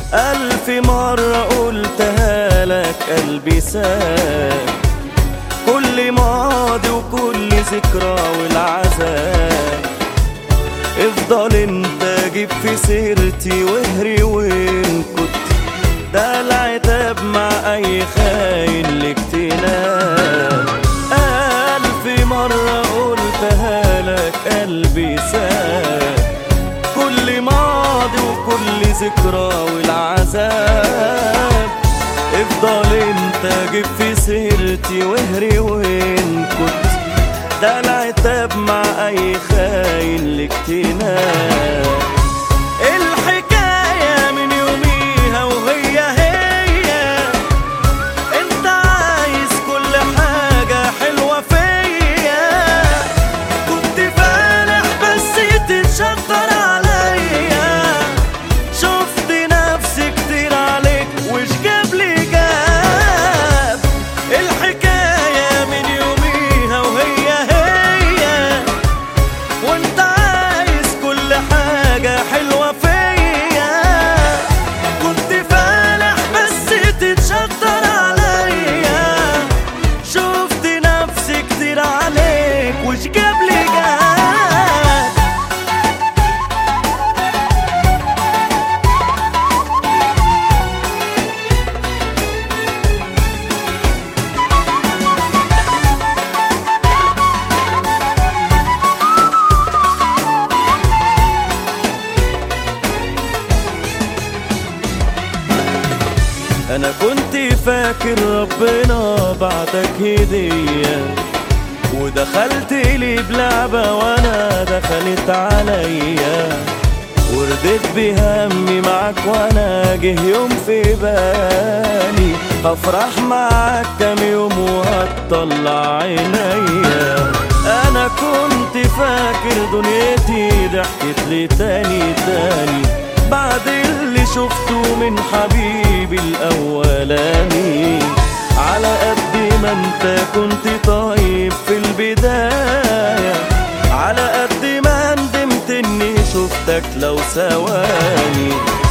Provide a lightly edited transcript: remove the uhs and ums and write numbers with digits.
ألف مرة قلتها لك قلبي ساب كل ماضي وكل ذكرى والعذاب. افضل انت جيب في سيرتي واهري وان كنت، ده العتاب مع اي خاين الاجتناب. ألف مرة قلتها لك قلبي ساب كل ماضي وكل ذكرى والعذاب. افضل انت جيب في سيرتي واهري وين كنت، ده العتاب مع اي خاين الاجتناب. الحكاية من يوميها وهي انت عايز كل حاجة حلوة فيا، كنت فالح بس تتشطر عليا، شفت نفسي كتير عليك وش جاب لي جاب. الحكاية من يوميها وهي وانت عايز كل حاجة حلوة فيا، كنت فالح بس تتشطر عليا، شفت نفسي كتير عليك وش جاب لي جاب. أنا كنت فاكر ربنا بعتك هدية، ودخلت لي بلعبة وأنا دخلت عليا، ورديت بهمي معاك وأنا جه يوم في بالي هفرح معاك كام يوم وهتطلع عينيا. أنا كنت فاكر دنيتي ضحكت لي تاني بعد اللي شفته من حبيبي الأولاني. على قد ما انت كنت طيب في البداية، على قد ما ندمت اني شفتك لو ثواني.